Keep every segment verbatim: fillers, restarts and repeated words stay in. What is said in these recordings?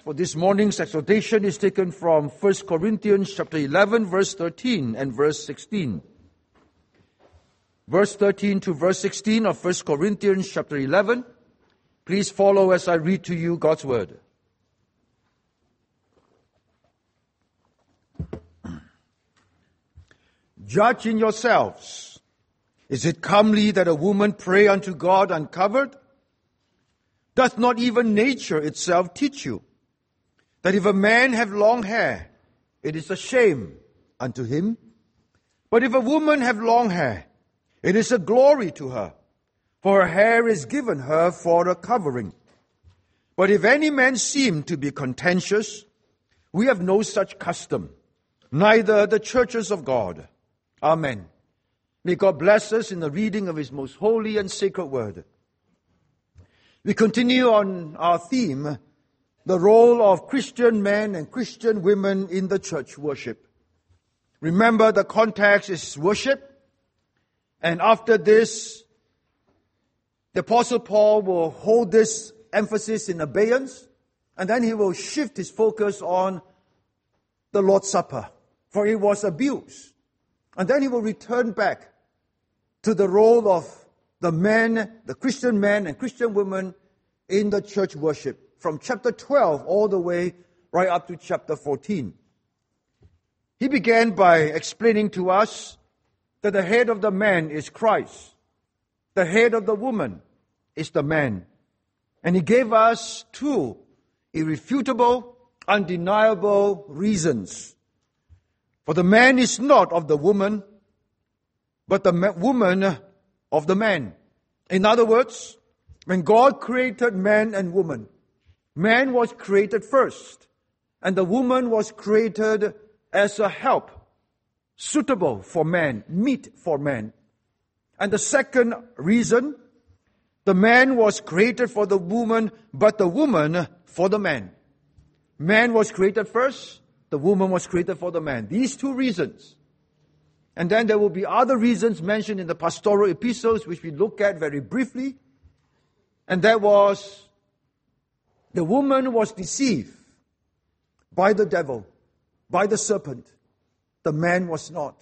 for this morning's exhortation is taken from First Corinthians chapter eleven, verse thirteen and verse sixteen. Verse thirteen to verse sixteen of First Corinthians chapter eleven. Please follow as I read to you God's word. Judge in yourselves. Is it comely that a woman pray unto God uncovered? Doth not even nature itself teach you that if a man have long hair, it is a shame unto him? But if a woman have long hair, it is a glory to her, for her hair is given her for a covering. But if any man seem to be contentious, we have no such custom, neither the churches of God. Amen. May God bless us in the reading of His most holy and sacred word. We continue on our theme, the role of Christian men and Christian women in the church worship. Remember, the context is worship. And after this, the Apostle Paul will hold this emphasis in abeyance. And then he will shift his focus on the Lord's Supper, for it was abused. And then he will return back to the role of the men, the Christian men and Christian women in the church worship, from chapter twelve all the way right up to chapter fourteen. He began by explaining to us that the head of the man is Christ. The head of the woman is the man. And he gave us two irrefutable, undeniable reasons. For the man is not of the woman, but the ma- woman of the man. In other words, when God created man and woman, man was created first, and the woman was created as a help, suitable for man, meet for man. And the second reason, the man was created for the woman, but the woman for the man. Man was created first, the woman was created for the man. These two reasons. And then there will be other reasons mentioned in the pastoral epistles, which we look at very briefly. And that was, the woman was deceived by the devil, by the serpent. The man was not.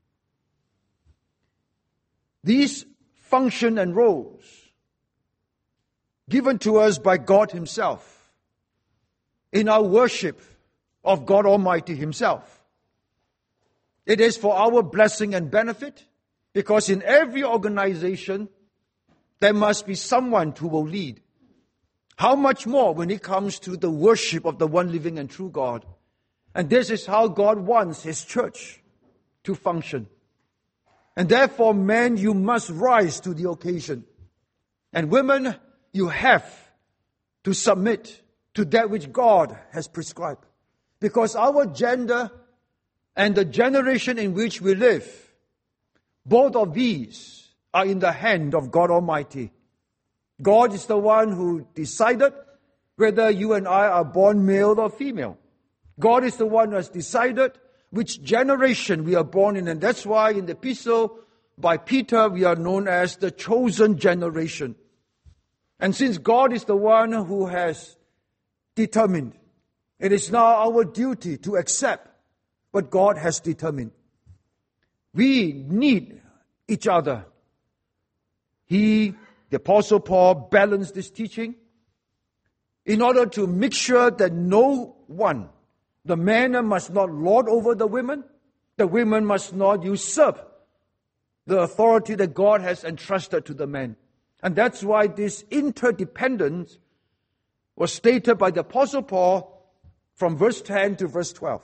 These function and roles given to us by God Himself in our worship of God Almighty Himself. It is for our blessing and benefit, because in every organization there must be someone who will lead. How much more when it comes to the worship of the one living and true God. And this is how God wants His church to function. And therefore, men, you must rise to the occasion. And women, you have to submit to that which God has prescribed. Because our gender and the generation in which we live, both of these are in the hand of God Almighty. God is the one who decided whether you and I are born male or female. God is the one who has decided which generation we are born in. And that's why in the epistle by Peter, we are known as the chosen generation. And since God is the one who has determined, it is now our duty to accept what God has determined. We need each other. He, the Apostle Paul, balanced this teaching in order to make sure that no one, the man must not lord over the women, the women must not usurp the authority that God has entrusted to the man. And that's why this interdependence was stated by the Apostle Paul from verse ten to verse twelve.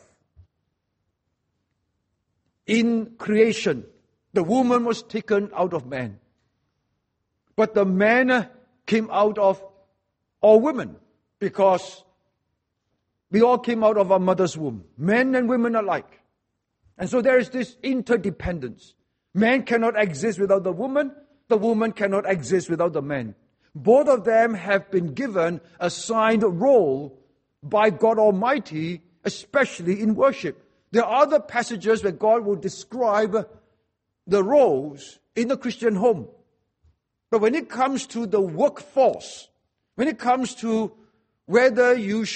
In creation, the woman was taken out of man. But the man came out of all women, because we all came out of our mother's womb, men and women alike. And so there is this interdependence. Man cannot exist without the woman. The woman cannot exist without the man. Both of them have been given a assigned role by God Almighty, especially in worship. There are other passages where God will describe the roles in the Christian home. But when it comes to the workforce, when it comes to whether you should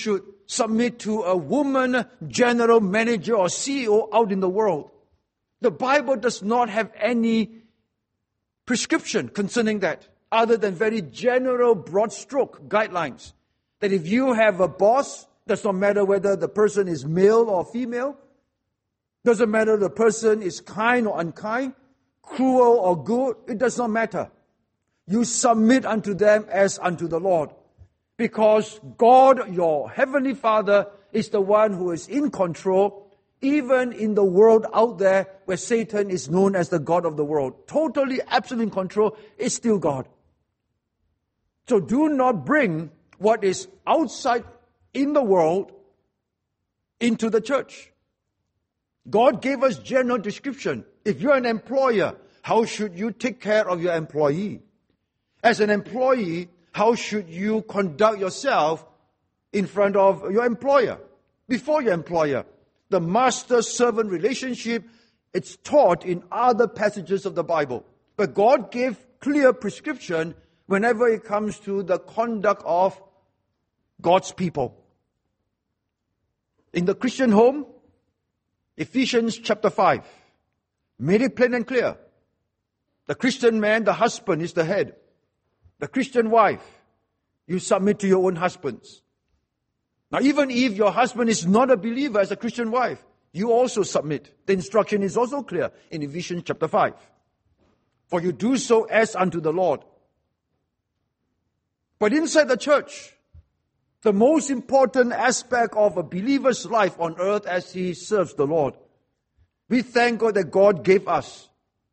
submit to a woman general manager or C E O out in the world. The Bible does not have any prescription concerning that, other than very general, broad stroke guidelines. That if you have a boss, does not matter whether the person is male or female, doesn't matter the person is kind or unkind, cruel or good, it does not matter. You submit unto them as unto the Lord. Because God, your Heavenly Father, is the one who is in control, even in the world out there where Satan is known as the God of the world. Totally, absolute in control, is still God. So do not bring what is outside in the world into the church. God gave us general description. If you're an employer, how should you take care of your employee? As an employee, how should you conduct yourself in front of your employer, before your employer? The master-servant relationship, it's taught in other passages of the Bible. But God gave clear prescription whenever it comes to the conduct of God's people. In the Christian home, Ephesians chapter five made it plain and clear. The Christian man, the husband, is the head. The Christian wife, you submit to your own husbands. Now, even if your husband is not a believer as a Christian wife, you also submit. The instruction is also clear in Ephesians chapter five. For you do so as unto the Lord. But inside the church, the most important aspect of a believer's life on earth as he serves the Lord, we thank God that God gave us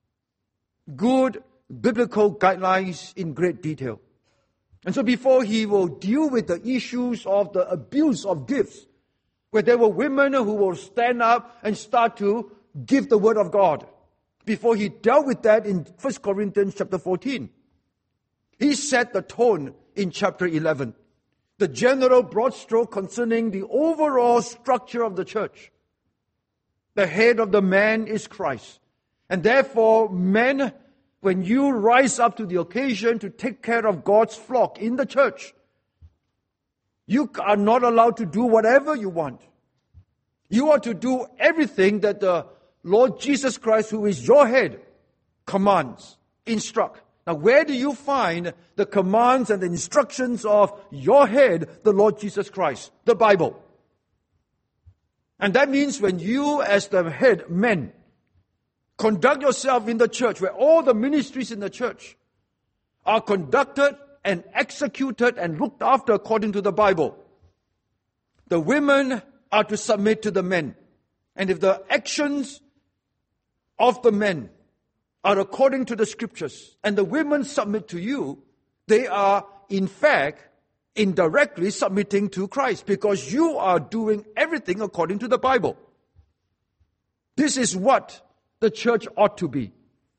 good biblical guidelines in great detail. And so before he will deal with the issues of the abuse of gifts, where there were women who will stand up and start to give the word of God, before he dealt with that in First Corinthians chapter fourteen, he set the tone in chapter eleven. The general broad stroke concerning the overall structure of the church. The head of the man is Christ. And therefore, men, when you rise up to the occasion to take care of God's flock in the church, you are not allowed to do whatever you want. You are to do everything that the Lord Jesus Christ, who is your head, commands, instruct. Now, where do you find the commands and the instructions of your head, the Lord Jesus Christ? The Bible. And that means when you, as the head men, conduct yourself in the church, where all the ministries in the church are conducted and executed and looked after according to the Bible, the women are to submit to the men. And if the actions of the men are according to the scriptures, and the women submit to you, they are in fact indirectly submitting to Christ, because you are doing everything according to the Bible. This is what the church ought to be.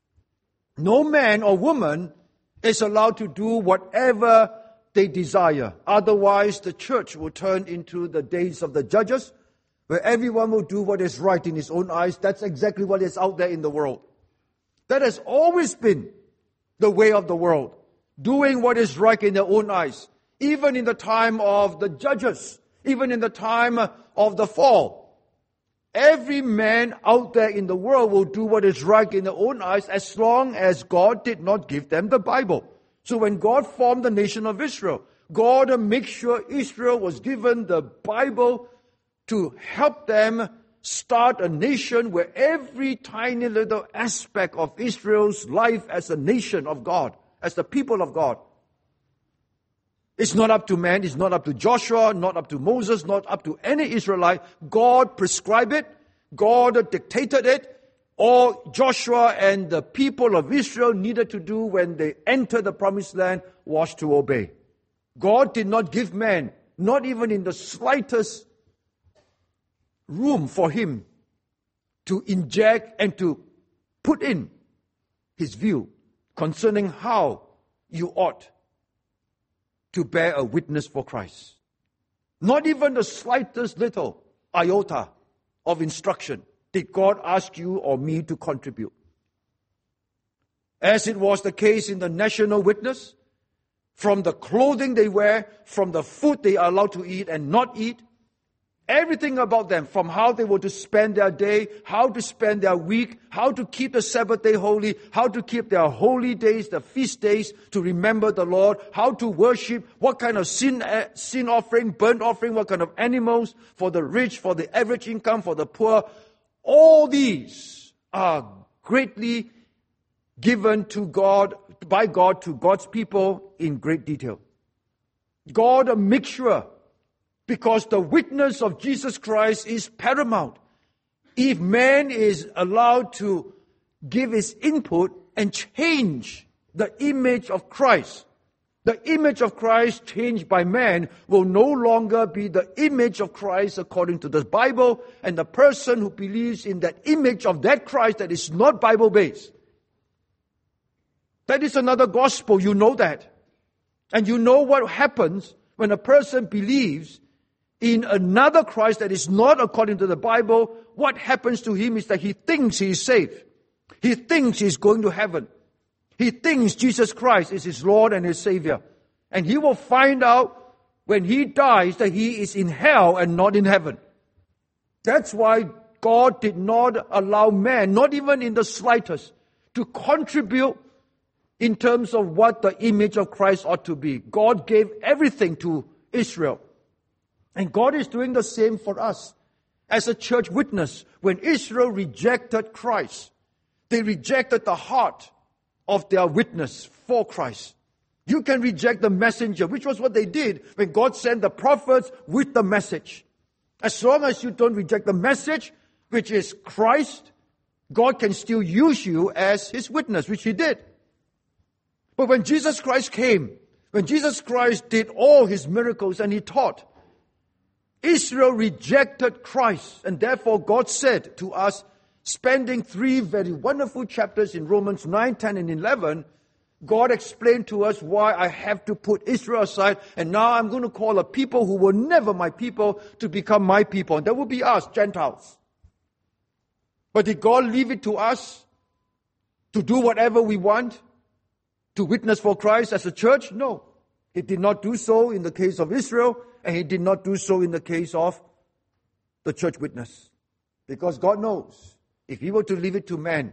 No man or woman is allowed to do whatever they desire. Otherwise, the church will turn into the days of the judges, where everyone will do what is right in his own eyes. That's exactly what is out there in the world. That has always been the way of the world, doing what is right in their own eyes. Even in the time of the judges, even in the time of the fall, every man out there in the world will do what is right in their own eyes, as long as God did not give them the Bible. So when God formed the nation of Israel, God made sure Israel was given the Bible to help them start a nation where every tiny little aspect of Israel's life as a nation of God, as the people of God, it's not up to man, it's not up to Joshua, not up to Moses, not up to any Israelite. God prescribed it, God dictated it. All Joshua and the people of Israel needed to do when they entered the promised land was to obey. God did not give man, not even in the slightest room for him to inject and to put in his view concerning how you ought to bear a witness for Christ. Not even the slightest little iota of instruction did God ask you or me to contribute. As it was the case in the national witness, from the clothing they wear, from the food they are allowed to eat and not eat, Everything about them, from how they were to spend their day, how to spend their week, how to keep the Sabbath day holy, how to keep their holy days, the feast days, to remember the Lord, how to worship, what kind of sin, uh, sin offering, burnt offering, what kind of animals, for the rich, for the average income, for the poor. All these are greatly given to God, by God to God's people in great detail. God, a mixture. Because the witness of Jesus Christ is paramount. If man is allowed to give his input and change the image of Christ, the image of Christ changed by man will no longer be the image of Christ according to the Bible, and the person who believes in that image of that Christ that is not Bible-based. That is another gospel, you know that. And you know what happens when a person believes in another Christ that is not according to the Bible. What happens to him is that he thinks he is saved. He thinks he is going to heaven. He thinks Jesus Christ is his Lord and his Savior. And he will find out when he dies that he is in hell and not in heaven. That's why God did not allow man, not even in the slightest, to contribute in terms of what the image of Christ ought to be. God gave everything to Israel. And God is doing the same for us as a church witness. When Israel rejected Christ, they rejected the heart of their witness for Christ. You can reject the messenger, which was what they did when God sent the prophets with the message. As long as you don't reject the message, which is Christ, God can still use you as his witness, which he did. But when Jesus Christ came, when Jesus Christ did all his miracles and he taught, Israel rejected Christ, and therefore God said to us, spending three very wonderful chapters in Romans nine, ten, and eleven, God explained to us why I have to put Israel aside, and now I'm going to call a people who were never my people to become my people, and that will be us, Gentiles. But did God leave it to us to do whatever we want, to witness for Christ as a church? No. He did not do so in the case of Israel, and he did not do so in the case of the church witness. Because God knows, if he were to leave it to man,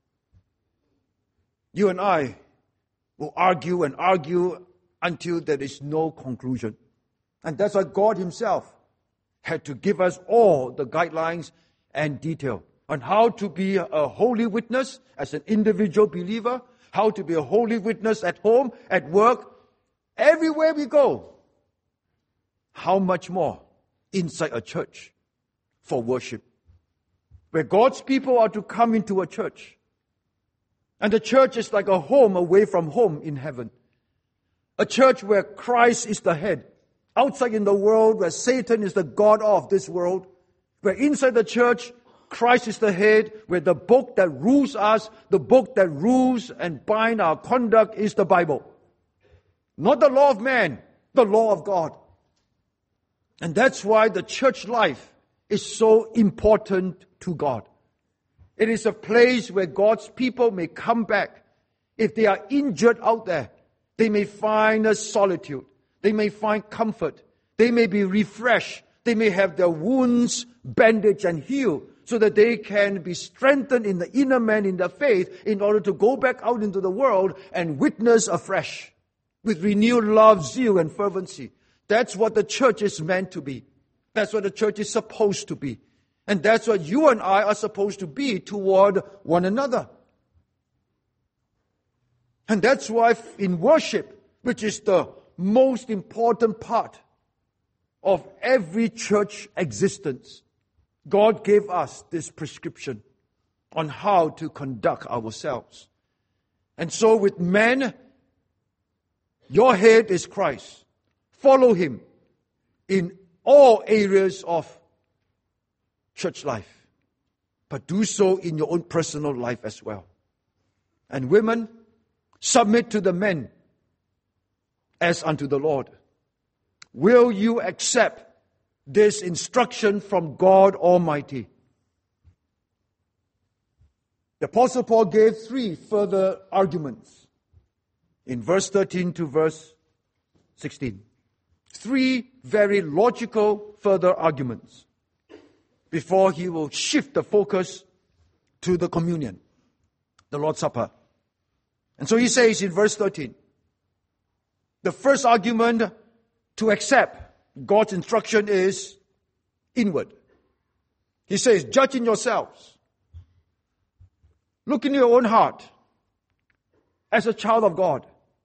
you and I will argue and argue until there is no conclusion. And that's why God himself had to give us all the guidelines and detail on how to be a holy witness as an individual believer, how to be a holy witness at home, at work, everywhere we go. How much more inside a church for worship, where God's people are to come into a church. And the church is like a home away from home in heaven. A church where Christ is the head. Outside in the world, where Satan is the god of this world. Where inside the church, Christ is the head. Where the book that rules us, the book that rules and binds our conduct is the Bible. Not the law of man, the law of God. And that's why the church life is so important to God. It is a place where God's people may come back. If they are injured out there, they may find a solitude. They may find comfort. They may be refreshed. They may have their wounds bandaged and healed so that they can be strengthened in the inner man in their faith in order to go back out into the world and witness afresh with renewed love, zeal, and fervency. That's what the church is meant to be. That's what the church is supposed to be. And that's what you and I are supposed to be toward one another. And that's why in worship, which is the most important part of every church existence, God gave us this prescription on how to conduct ourselves. And so with men, your head is Christ. Follow him in all areas of church life, but do so in your own personal life as well. And women, submit to the men as unto the Lord. Will you accept this instruction from God Almighty? The Apostle Paul gave three further arguments in verse thirteen to verse sixteen. three very logical further arguments before he will shift the focus to the communion, the Lord's Supper. And so he says in verse thirteen, the first argument to accept God's instruction is inward. He says, judge in yourselves. Look in your own heart as a child of God,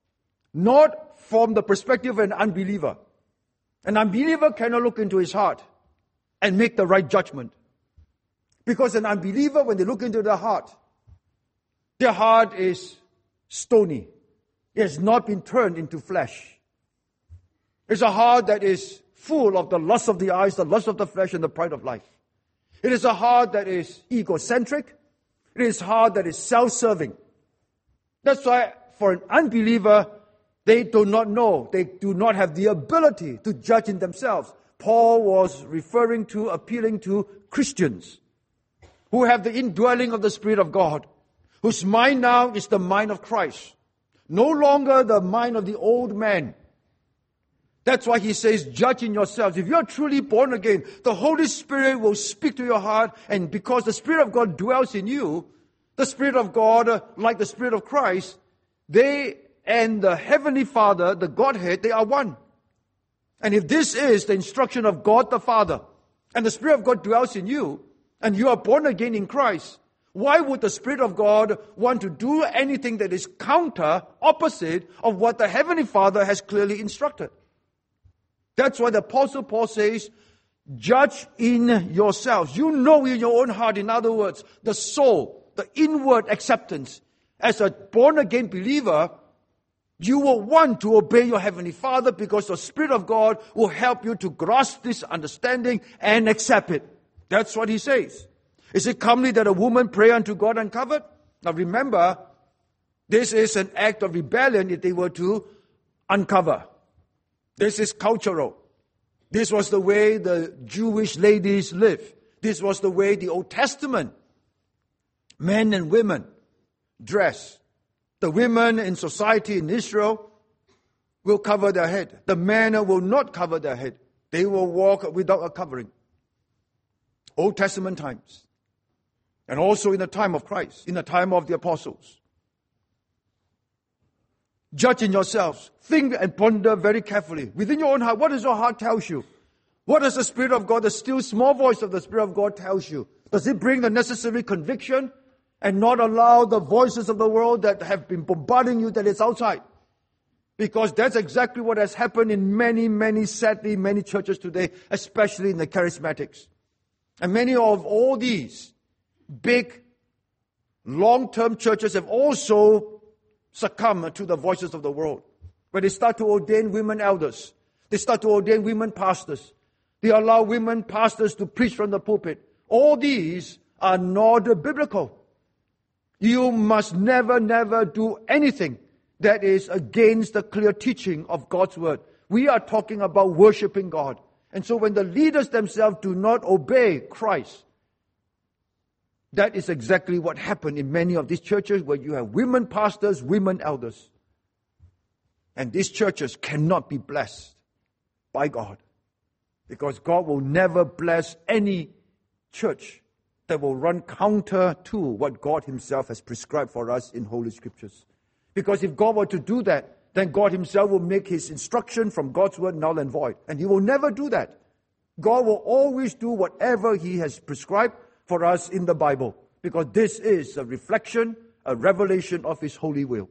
not from the perspective of an unbeliever. An unbeliever cannot look into his heart and make the right judgment. Because an unbeliever, when they look into their heart, their heart is stony. It has not been turned into flesh. It's a heart that is full of the lust of the eyes, the lust of the flesh, and the pride of life. It is a heart that is egocentric. It is a heart that is self-serving. That's why for an unbeliever, they do not know, they do not have the ability to judge in themselves. Paul was referring to, appealing to Christians who have the indwelling of the Spirit of God, whose mind now is the mind of Christ, no longer the mind of the old man. That's why he says, judge in yourselves. If you are truly born again, the Holy Spirit will speak to your heart, and because the Spirit of God dwells in you, the Spirit of God, like the Spirit of Christ, they and the Heavenly Father, the Godhead, they are one. And if this is the instruction of God the Father, and the Spirit of God dwells in you, and you are born again in Christ, why would the Spirit of God want to do anything that is counter, opposite of what the Heavenly Father has clearly instructed? That's why the Apostle Paul says, judge in yourselves. You know in your own heart, in other words, the soul, the inward acceptance. As a born-again believer, you will want to obey your Heavenly Father because the Spirit of God will help you to grasp this understanding and accept it. That's what he says. Is it comely that a woman pray unto God uncovered? Now remember, this is an act of rebellion if they were to uncover. This is cultural. This was the way the Jewish ladies lived. This was the way the Old Testament men and women dress. The women in society in Israel will cover their head. The men will not cover their head. They will walk without a covering. Old Testament times. And also in the time of Christ, in the time of the apostles. Judge in yourselves. Think and ponder very carefully. Within your own heart, what does your heart tell you? What does the Spirit of God, the still small voice of the Spirit of God tells you? Does it bring the necessary conviction and not allow the voices of the world that have been bombarding you that is outside? Because that's exactly what has happened in many, many, sadly, many churches today, especially in the charismatics. And many of all these big, long-term churches have also succumb to the voices of the world. When they start to ordain women elders, they start to ordain women pastors, they allow women pastors to preach from the pulpit. All these are not biblical. You must never, never do anything that is against the clear teaching of God's word. We are talking about worshiping God. And so when the leaders themselves do not obey Christ, that is exactly what happened in many of these churches where you have women pastors, women elders. And these churches cannot be blessed by God. Because God will never bless any church that will run counter to what God himself has prescribed for us in Holy Scriptures. Because if God were to do that, then God himself will make his instruction from God's word null and void. And he will never do that. God will always do whatever he has prescribed for us in the Bible, because this is a reflection, a revelation of his holy will.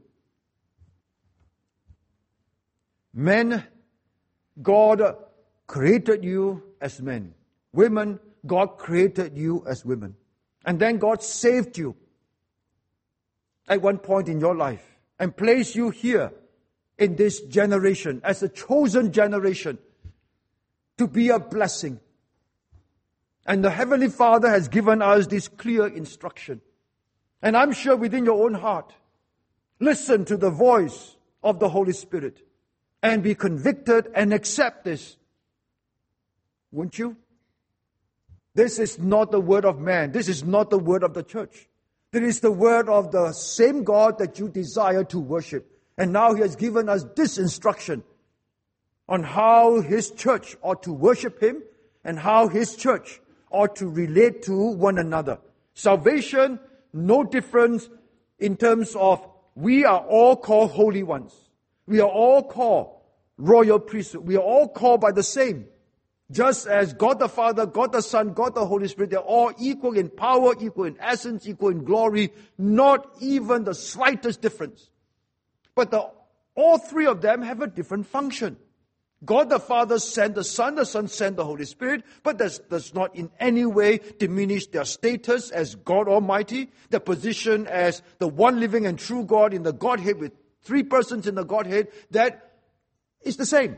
Men, God created you as men. Women, God created you as women. And then God saved you at one point in your life and placed you here in this generation as a chosen generation to be a blessing. And the Heavenly Father has given us this clear instruction. And I'm sure within your own heart, listen to the voice of the Holy Spirit and be convicted and accept this. Won't you? This is not the word of man. This is not the word of the church. It is the word of the same God that you desire to worship. And now he has given us this instruction. on how His church ought to worship Him and how His church ought to relate to one another. Salvation, no difference in terms of we are all called holy ones. We are all called royal priesthood. We are all called by the same. Just as God the Father, God the Son, God the Holy Spirit, they're all equal in power, equal in essence, equal in glory. Not even the slightest difference. But the, all three of them have a different function. God the Father sent the Son, the Son sent the Holy Spirit, but that does not in any way diminish their status as God Almighty, their position as the one living and true God in the Godhead with three persons in the Godhead. That is the same.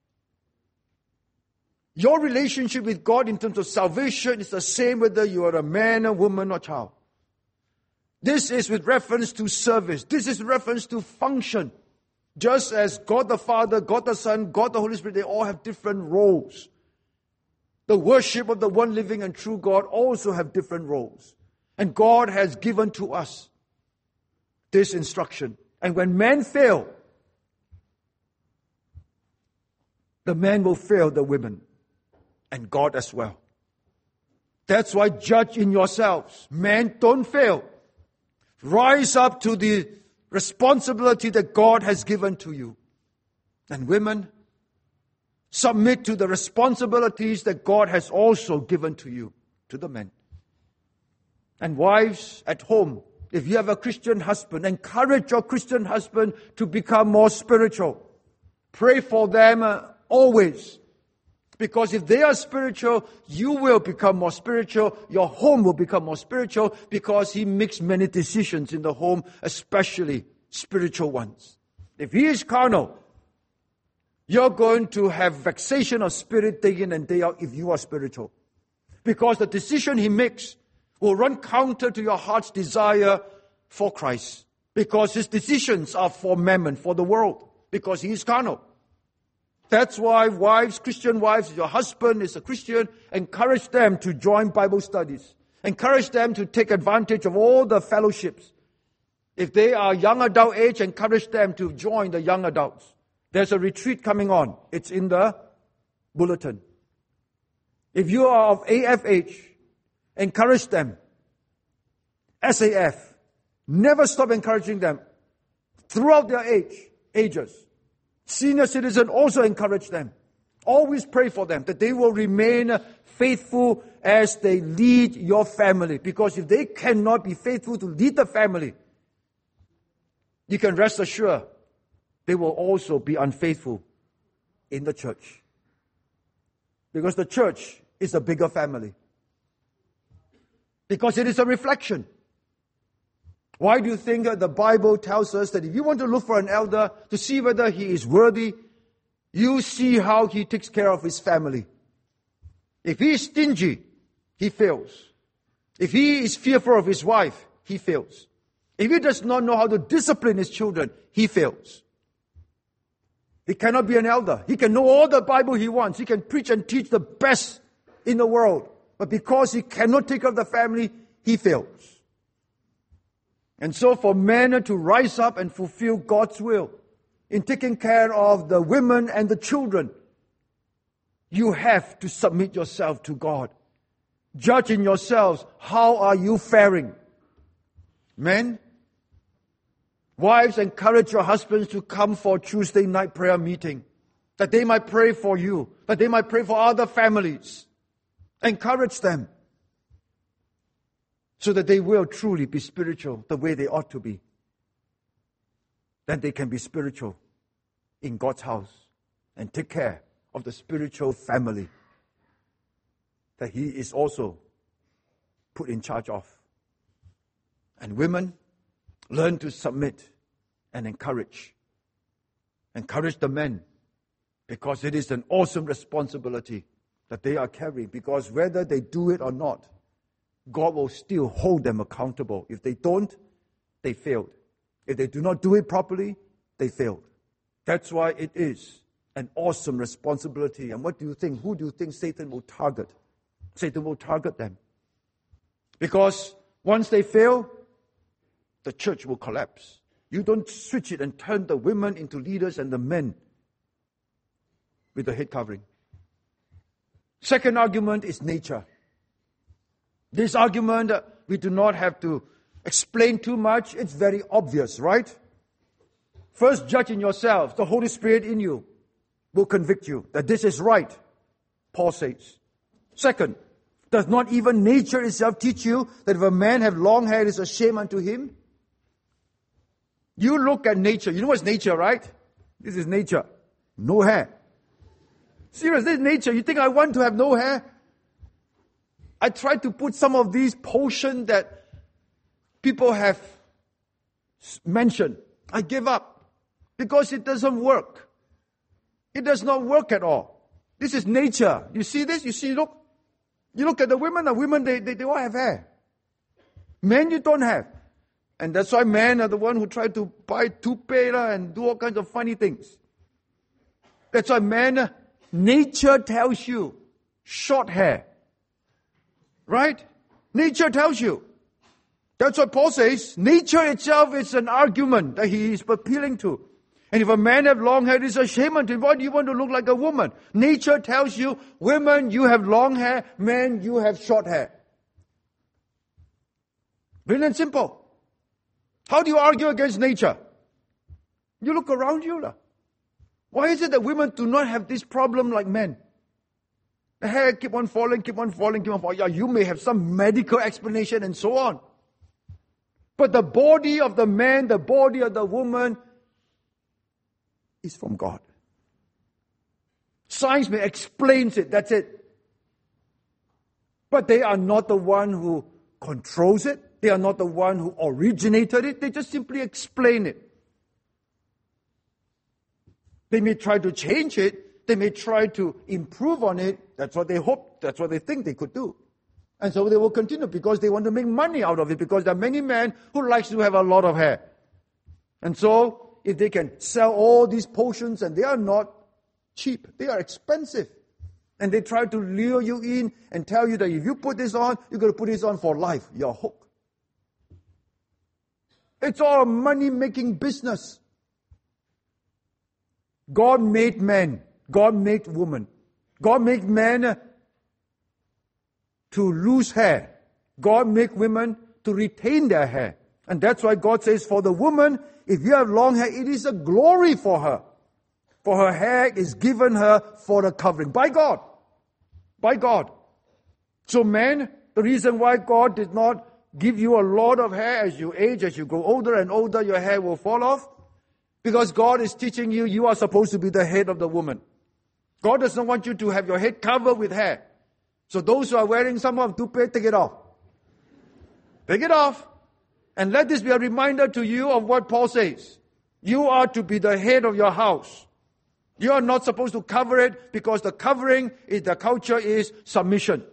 Your relationship with God in terms of salvation is the same whether you are a man, a woman, or child. This is with reference to service. This is with reference to function. Just as God the Father, God the Son, God the Holy Spirit, they all have different roles. The worship of the one living and true God also have different roles. And God has given to us this instruction. And when men fail, the men will fail the women. And God as well. That's why judge in yourselves. Men, don't fail. Rise up to the responsibility that God has given to you. And women, submit to the responsibilities that God has also given to you, to the men. And wives at home, if you have a Christian husband, encourage your Christian husband to become more spiritual. Pray for them uh, always. Because if they are spiritual, you will become more spiritual. Your home will become more spiritual because he makes many decisions in the home, especially spiritual ones. If he is carnal, you're going to have vexation of spirit day in and day out if you are spiritual. Because the decision he makes will run counter to your heart's desire for Christ. Because his decisions are for mammon, for the world. Because he is carnal. That's why wives, Christian wives, if your husband is a Christian, encourage them to join Bible studies. Encourage them to take advantage of all the fellowships. If they are young adult age, encourage them to join the young adults. There's a retreat coming on. It's in the bulletin. If you are of A F age, encourage them. S A F. Never stop encouraging them. Throughout their age, ages. Senior citizen, also encourage them. Always pray for them that they will remain faithful as they lead your family. Because if they cannot be faithful to lead the family, you can rest assured they will also be unfaithful in the church. Because the church is a bigger family. Because it is a reflection. Why do you think that the Bible tells us that if you want to look for an elder to see whether he is worthy, you see how he takes care of his family. If he is stingy, he fails. If he is fearful of his wife, he fails. If he does not know how to discipline his children, he fails. He cannot be an elder. He can know all the Bible he wants. He can preach and teach the best in the world. But because he cannot take care of the family, he fails. And so for men to rise up and fulfill God's will in taking care of the women and the children, you have to submit yourself to God. Judge in yourselves, how are you faring? Men, wives, encourage your husbands to come for Tuesday night prayer meeting, that they might pray for you, that they might pray for other families. Encourage them, so that they will truly be spiritual the way they ought to be. Then they can be spiritual in God's house and take care of the spiritual family that He is also put in charge of. And women, learn to submit and encourage. Encourage the men, because it is an awesome responsibility that they are carrying. Because whether they do it or not, God will still hold them accountable. If they don't, they failed. If they do not do it properly, they failed. That's why it is an awesome responsibility. And what do you think? Who do you think Satan will target? Satan will target them. Because once they fail, the church will collapse. You don't switch it and turn the women into leaders and the men with the head covering. Second argument is nature. This argument, uh, we do not have to explain too much. It's very obvious, right? First, judge in yourself. The Holy Spirit in you will convict you that this is right, Paul says. Second, does not even nature itself teach you that if a man have long hair, it is a shame unto him? You look at nature. You know what's nature, right? This is nature. No hair. Serious, this is nature. You think I want to have no hair? I tried to put some of these potions that people have mentioned. I give up because it doesn't work. It does not work at all. This is nature. You see this? You see, look. You look at the women. The women, they, they, they all have hair. Men, you don't have. And that's why men are the one who try to buy toothpaste and do all kinds of funny things. That's why men, nature tells you, short hair. Right? Nature tells you. That's what Paul says. Nature itself is an argument that he is appealing to. And if a man have long hair, it's a shame unto him. Why do you want to look like a woman? Nature tells you, women, you have long hair. Men, you have short hair. Plain and simple. How do you argue against nature? You look around you. lah. Why is it that women do not have this problem like men? The hair keep on falling, keep on falling, keep on falling. Yeah, you may have some medical explanation and so on. But the body of the man, the body of the woman is from God. Science may explain it, that's it. But they are not the one who controls it. They are not the one who originated it. They just simply explain it. They may try to change it. They may try to improve on it. That's what they hope. That's what they think they could do. And so they will continue because they want to make money out of it, because there are many men who likes to have a lot of hair. And so if they can sell all these potions, and they are not cheap, they are expensive. And they try to lure you in and tell you that if you put this on, you're going to put this on for life. You're hooked. It's all a money-making business. God made man. God made woman. God made man to lose hair. God made women to retain their hair. And that's why God says, for the woman, if you have long hair, it is a glory for her. For her hair is given her for a covering. By God. By God. So man, the reason why God did not give you a lot of hair as you age, as you grow older and older, your hair will fall off. Because God is teaching you, you are supposed to be the head of the woman. God does not want you to have your head covered with hair. So those who are wearing some of toothpaste, take it off. Take it off. And let this be a reminder to you of what Paul says. You are to be the head of your house. You are not supposed to cover it, because the covering, is the culture is submission.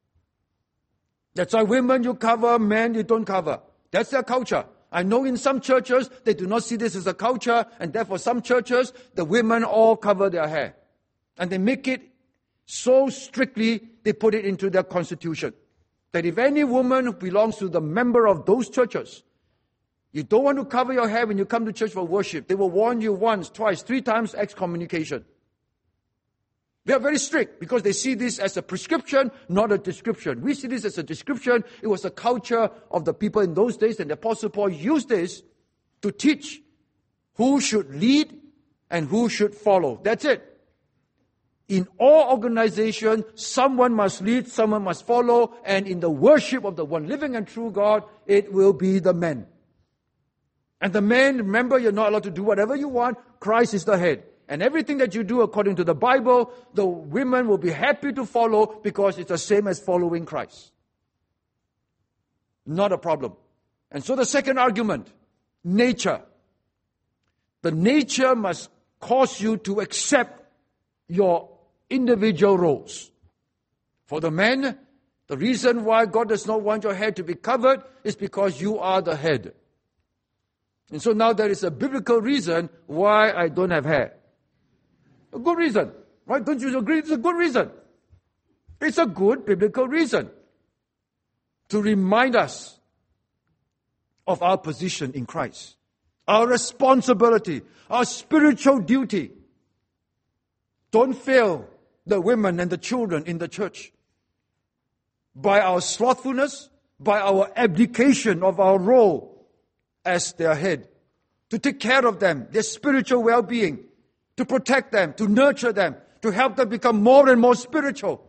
That's why women you cover, men you don't cover. That's their culture. I know in some churches, they do not see this as a culture, and therefore some churches, the women all cover their hair. And they make it so strictly, they put it into their constitution. That if any woman who belongs to the member of those churches, you don't want to cover your hair when you come to church for worship, they will warn you once, twice, three times excommunication. They are very strict because they see this as a prescription, not a description. We see this as a description. It was a culture of the people in those days, and the Apostle Paul used this to teach who should lead and who should follow. That's it. In all organizations, someone must lead, someone must follow, and in the worship of the one living and true God, it will be the men. And the men, remember, you're not allowed to do whatever you want. Christ is the head. And everything that you do according to the Bible, the women will be happy to follow, because it's the same as following Christ. Not a problem. And so the second argument, nature. The nature must cause you to accept your individual roles. For the men, the reason why God does not want your head to be covered is because you are the head. And so now there is a biblical reason why I don't have hair. A good reason, right? Don't you agree? It's a good reason. It's a good biblical reason to remind us of our position in Christ, our responsibility, our spiritual duty. Don't fail the women and the children in the church by our slothfulness, by our abdication of our role as their head, to take care of them, their spiritual well-being, to protect them, to nurture them, to help them become more and more spiritual.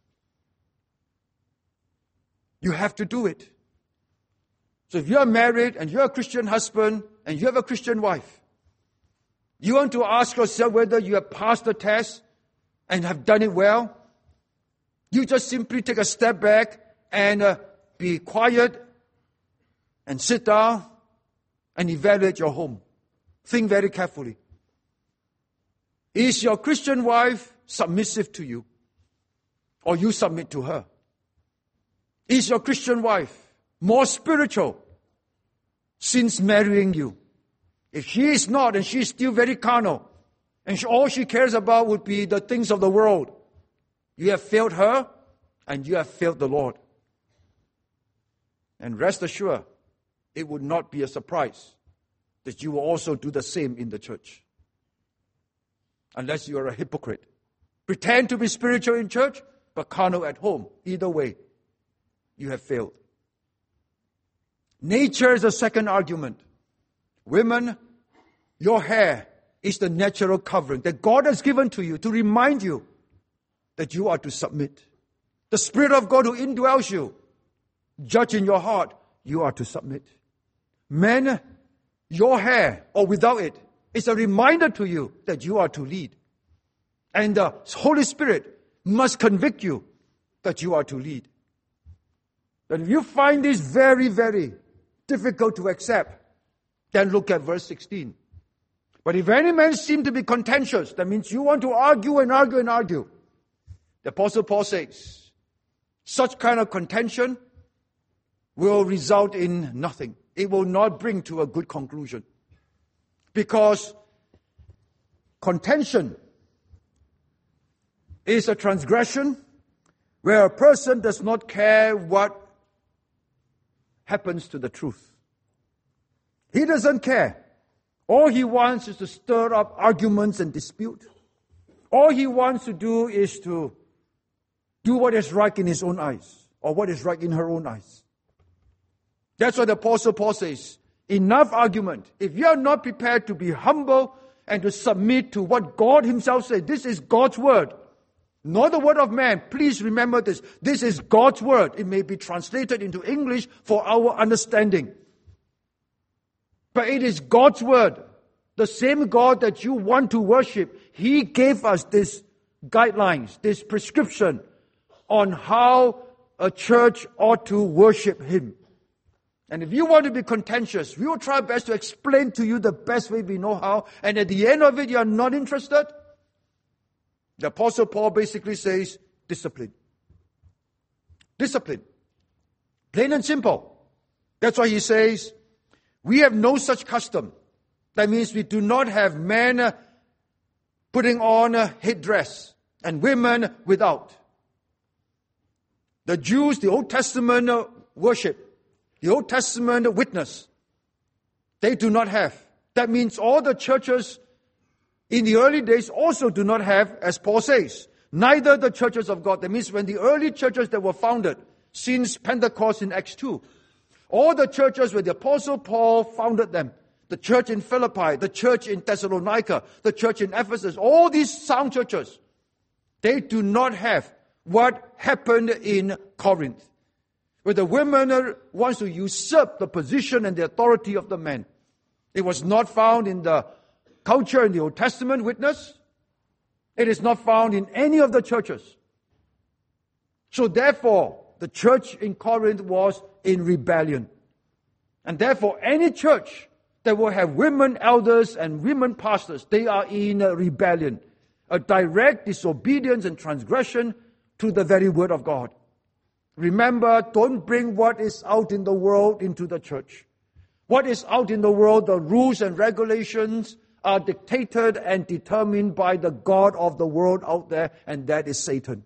You have to do it. So if you're married and you're a Christian husband and you have a Christian wife, you want to ask yourself whether you have passed the test and have done it well. You just simply take a step back and uh, be quiet and sit down and evaluate your home. Think very carefully. Is your Christian wife submissive to you? Or you submit to her? Is your Christian wife more spiritual since marrying you? If she is not, and she is still very carnal, and she, all she cares about would be the things of the world, you have failed her, and you have failed the Lord. And rest assured, it would not be a surprise that you will also do the same in the church. Unless you are a hypocrite. Pretend to be spiritual in church, but carnal at home. Either way, you have failed. Nature is the second argument. Women, your hair is the natural covering that God has given to you to remind you that you are to submit. The Spirit of God who indwells you, judge in your heart, you are to submit. Men, your hair, or without it, is a reminder to you that you are to lead. And the Holy Spirit must convict you that you are to lead. And if you find this very, very difficult to accept, then look at verse sixteen. But if any man seem to be contentious, that means you want to argue and argue and argue. The Apostle Paul says, such kind of contention will result in nothing. It will not bring to a good conclusion. Because contention is a transgression where a person does not care what happens to the truth. He doesn't care. All he wants is to stir up arguments and dispute. All he wants to do is to do what is right in his own eyes, or what is right in her own eyes. That's what the Apostle Paul says. Enough argument. If you are not prepared to be humble and to submit to what God himself said, this is God's word, not the word of man. Please remember this. This is God's word. It may be translated into English for our understanding. But it is God's word. The same God that you want to worship, He gave us this guidelines, this prescription on how a church ought to worship Him. And if you want to be contentious, we will try our best to explain to you the best way we know how. And at the end of it, you are not interested. The Apostle Paul basically says, discipline. Discipline. Plain and simple. That's why he says, we have no such custom. That means we do not have men putting on a headdress and women without. The Jews, the Old Testament worship, the Old Testament witness, they do not have. That means all the churches in the early days also do not have, as Paul says, neither the churches of God. That means when the early churches that were founded since Pentecost in Acts two, all the churches where the Apostle Paul founded them, the church in Philippi, the church in Thessalonica, the church in Ephesus, all these sound churches, they do not have what happened in Corinth, where the women wants to usurp the position and the authority of the men. It was not found in the culture in the Old Testament witness. It is not found in any of the churches. So therefore, the church in Corinth was in rebellion. And therefore, any church that will have women elders and women pastors, they are in rebellion. A direct disobedience and transgression to the very word of God. Remember, don't bring what is out in the world into the church. What is out in the world, the rules and regulations, are dictated and determined by the God of the world out there, and that is Satan.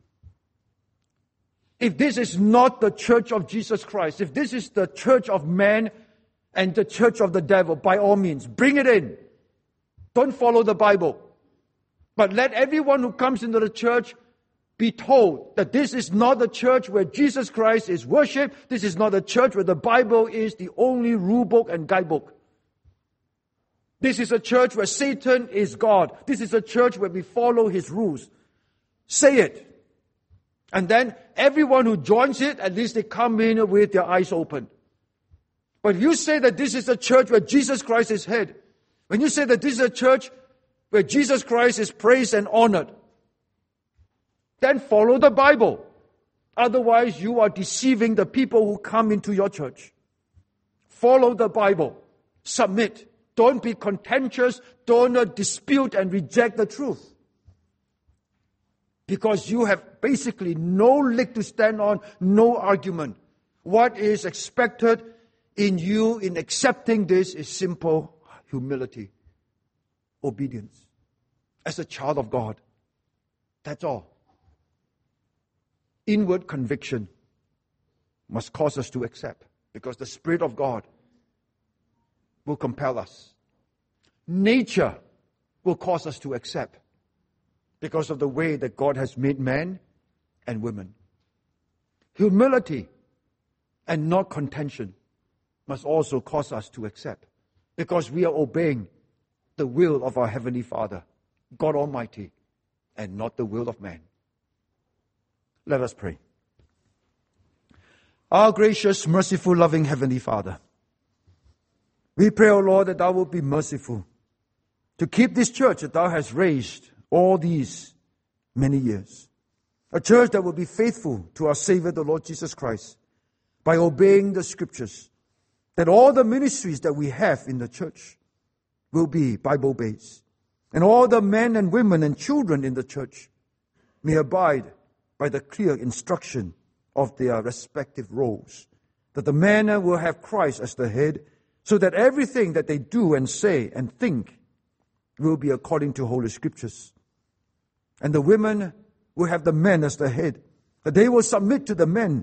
If this is not the church of Jesus Christ, if this is the church of man and the church of the devil, by all means, bring it in. Don't follow the Bible. But let everyone who comes into the church be told that this is not a church where Jesus Christ is worshipped. This is not a church where the Bible is the only rule book and guidebook. This is a church where Satan is God. This is a church where we follow his rules. Say it. And then everyone who joins it, at least they come in with their eyes open. But if you say that this is a church where Jesus Christ is head, when you say that this is a church where Jesus Christ is praised and honored, then follow the Bible. Otherwise, you are deceiving the people who come into your church. Follow the Bible. Submit. Don't be contentious. Don't dispute and reject the truth. Because you have basically no leg to stand on, no argument. What is expected in you in accepting this is simple humility, obedience. As a child of God, that's all. Inward conviction must cause us to accept, because the Spirit of God will compel us. Nature will cause us to accept, because of the way that God has made men and women. Humility and not contention must also cause us to accept, because we are obeying the will of our Heavenly Father, God Almighty, and not the will of man. Let us pray. Our gracious, merciful, loving Heavenly Father, we pray, O Lord, that Thou wilt be merciful to keep this church that Thou hast raised all these many years. A church that will be faithful to our Savior, the Lord Jesus Christ, by obeying the Scriptures. That all the ministries that we have in the church will be Bible-based. And all the men and women and children in the church may abide by the clear instruction of their respective roles. That the men will have Christ as the head, so that everything that they do and say and think will be according to Holy Scriptures. And the women will have the men as the head, that they will submit to the men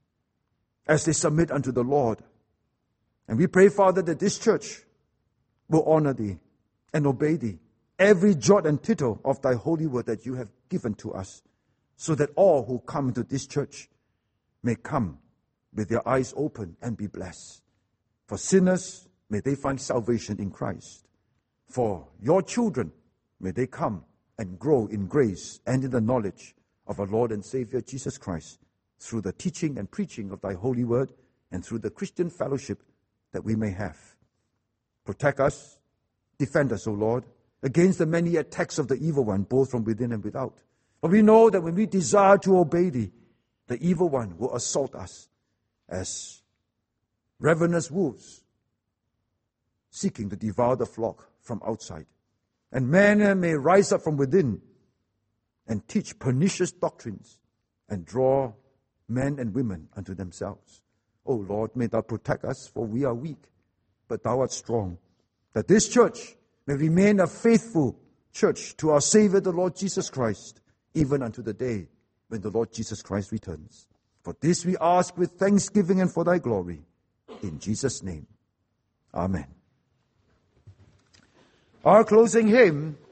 as they submit unto the Lord. And we pray, Father, that this church will honor Thee and obey Thee, every jot and tittle of Thy holy word that You have given to us, so that all who come to this church may come with their eyes open and be blessed. For sinners, may they find salvation in Christ. For Your children, may they come and grow in grace and in the knowledge of our Lord and Savior Jesus Christ, through the teaching and preaching of Thy holy word, and through the Christian fellowship that we may have. Protect us, defend us, O Lord, against the many attacks of the evil one, both from within and without. For we know that when we desire to obey Thee, the evil one will assault us as ravenous wolves, seeking to devour the flock from outside. And men may rise up from within and teach pernicious doctrines and draw men and women unto themselves. O Lord, may Thou protect us, for we are weak, but Thou art strong. That this church may remain a faithful church to our Savior, the Lord Jesus Christ, even unto the day when the Lord Jesus Christ returns. For this we ask with thanksgiving and for Thy glory. In Jesus' name, amen. Our closing hymn